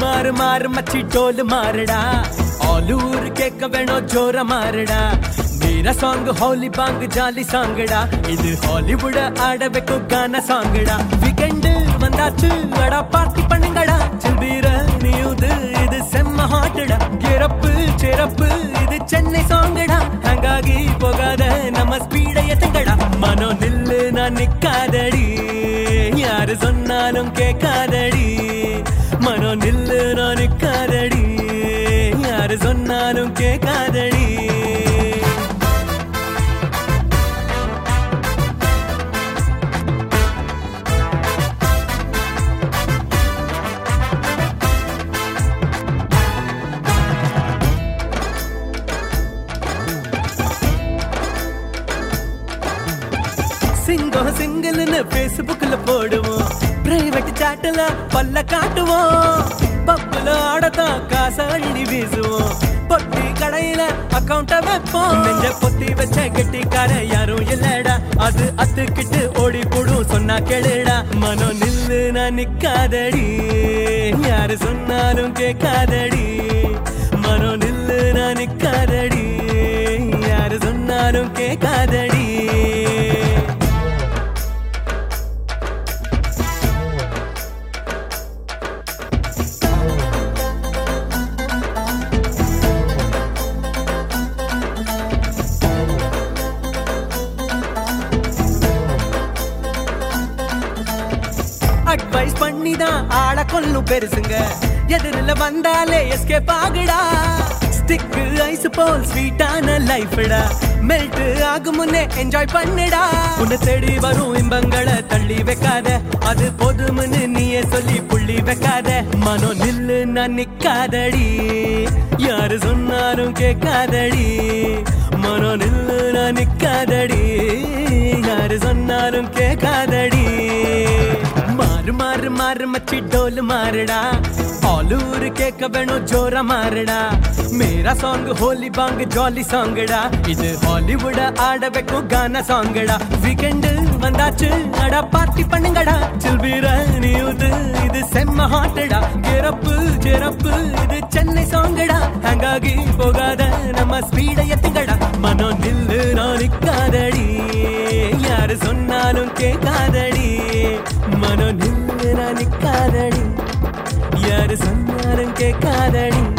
மாறு மாறு மச்சி டோல் மாறுடா ஆல் ஊர் கேட்க வேணும் ஜோர மாறுடா मेरा सॉन्ग हॉली बांग जाली सांगड़ा இது ஹாலிவுட் ஆட வைக்கும் கான சாங்கடா வீக்கெண்ட் வந்தாச்சு அடா பார்ட்டி பண்ணுங்கடா சில்பீர நியூது இது செம்ம ஹாட்டடா கெரப்பு செரப்பு இது சென்னை சாங்கடா ஹங்காகி போகாத நம்ம ஸ்பீட ஏத்துங்கடா மனோ நில்லு நான் நிக்காதடி யாரு சொன்னாலும் கேட்காதடி மனோ நில்லு நான் நிக்காதடி யாரு சொன்னாலும் கேட்காதடி சிங்கம் சிங்கிள்னு பேஸ்புக்ல போடுவோம் பிரைவேட் சாட்ல பல்ல காட்டுவோம் பப்புல ஆடத்தான் காசை அள்ளி வீசுவோம் பொட்டி கடையில அக்கௌண்ட வைப்போம் நெஞ்ச பொத்தி வச்ச கெட்டிக்கார யாரும் இல்லடா அது அத்துக்கிட்டு ஓடி போடும் சொன்னா கேளுடா மனோ நில்லு நான் நிக்காதடி யாரு சொன்னாலும் கேட்காதடி மனோ நில்லு நான் நிக்காதடி யாரு சொன்னாலும் கேட்காதடி அட்வைஸ் பண்ணிதான் ஆள கொல்லும் பெருசுங்க எதிரில வந்தாலே எஸ்கேப் ஆகுடா ஸ்டிக் ஐஸ் போல் ஸ்வீட்டான லைஃப்டா மெல்ட் ஆகும் முன்னே என்ஜாய் பண்ணுடா உன்னை தேடி வரும் இன்பங்களை தள்ளி வைக்காத அது போதும்னு நீயே சொல்லி புள்ளி வைக்காத மனோ நில்லு நான் நிக்காதடி யாரு சொன்னாலும் கேட்காதடி மனோ நில்லு நான் நிக்காதடி யாரு சொன்னாலும் கேட்காதடி மாறு மாறு மாறு மச்சி டோல் மாறுடா ஆல் ஊர் கேட்க வேணும் ஜோர மாறுடா मेरा सॉन्ग होली बांग ஜாலி சாங்கடா இது ஹாலிவுட் ஆட வைக்கும் கான சாங்கடா வீக்கெண்ட் வந்தாச்சு அடா பார்ட்டி பண்ணுங்கடா சில்பீர நியூது இது செம்ம ஹாட்டடா கெரப்பு செரப்பு இது சென்னை சாங்கடா ஹங்காகி போகாத நம்ம ஸ்பீட ஏத்துங்கடா மனோ நில்லு நான் நிக்காதடி யாரு சொன்னாலும் கேட்காதடி மனோ நில்லு நான் நிக்காதடி யாரு சொன்னாலும் கேட்காதடி